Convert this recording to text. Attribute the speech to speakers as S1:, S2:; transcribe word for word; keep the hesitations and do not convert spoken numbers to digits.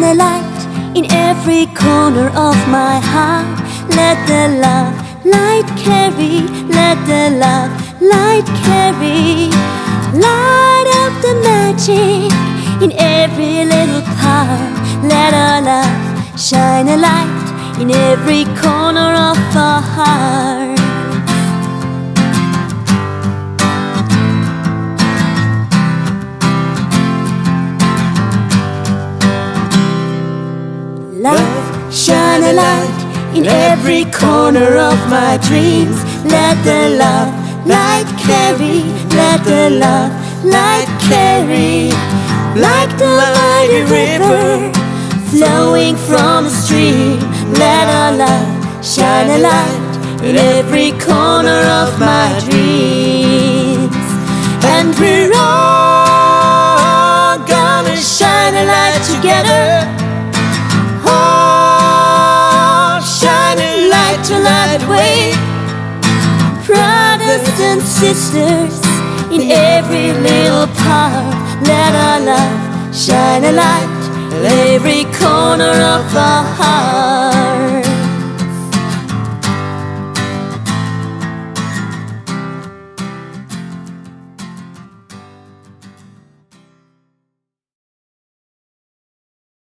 S1: a light in every corner of my heart. Let the love light carry, let the love light carry. Light up the magic in every little part. Let our love shine a light in every corner of our heart. Love, shine a light in every corner of my dreams. Let the love light carry, let the love light carry. Like the mighty river flowing from a stream, let our love shine a light in every corner of my dreams. And we're all gonna shine a light together. To light the way, brothers and sisters in every little part. Let our love shine a light in every corner of our heart.